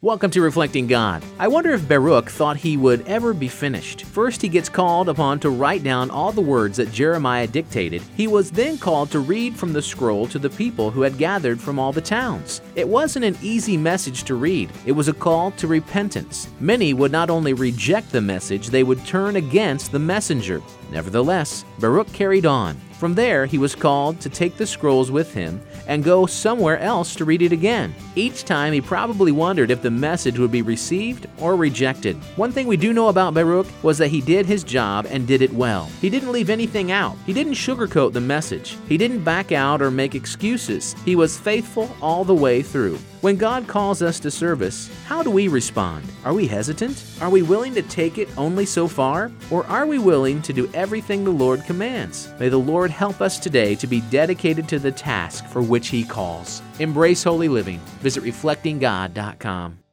Welcome to Reflecting God. I wonder if Baruch thought he would ever be finished. First, he gets called upon to write down all the words that Jeremiah dictated. He was then called to read from the scroll to the people who had gathered from all the towns. It wasn't an easy message to read. It was a call to repentance. Many would not only reject the message, they would turn against the messenger. Nevertheless, Baruch carried on. From there, he was called to take the scrolls with him and go somewhere else to read it again. Each time, he probably wondered if the message would be received or rejected. One thing we do know about Baruch was that he did his job and did it well. He didn't leave anything out. He didn't sugarcoat the message. He didn't back out or make excuses. He was faithful all the way through. When God calls us to service, how do we respond? Are we hesitant? Are we willing to take it only so far? Or are we willing to do everything the Lord commands? May the Lord help us today to be dedicated to the task for which He calls. Embrace holy living. Visit reflectinggod.com.